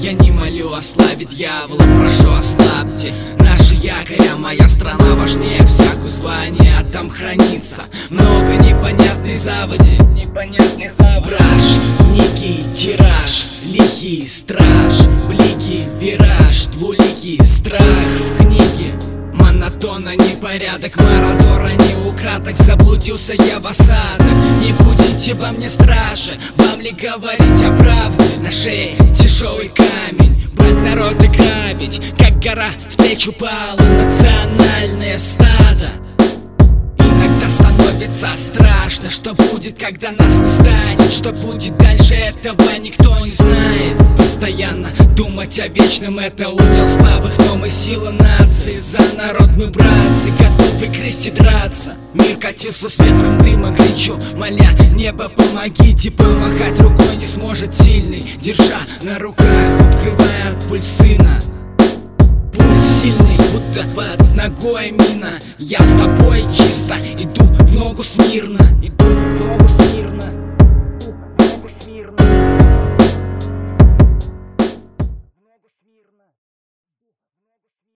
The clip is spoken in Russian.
Я не молю о славе дьявола, прошу ослабьте наши якоря, моя страна важнее всякого звания. Там хранится много непонятной заводи. Браш, некий тираж, лихий страж, блики, вираж, двуликий страх в книге. Монотонно непорядок, Марадора не украдок. Заблудился я в осадах, не будите во мне стражи. Вам ли говорить о правде? На шее тяжелый камень, брать народ и грабить, как гора с плеч упала национальное стадо. Иногда становится страшно, что будет, когда нас не станет. Что будет дальше, этого никто не знает. Постоянно думать о вечном — это удел слабых, но мы сила нации. За народ мы, братцы, готовы крестить драться. Мир катился с ветром дыма, кричу, моля небо, помогите. Помахать рукой не сможет сильный, держа на руках, открывая от пуль сына. Сильный, будто под ногой мина. Я с тобой чисто иду в ногу смирно.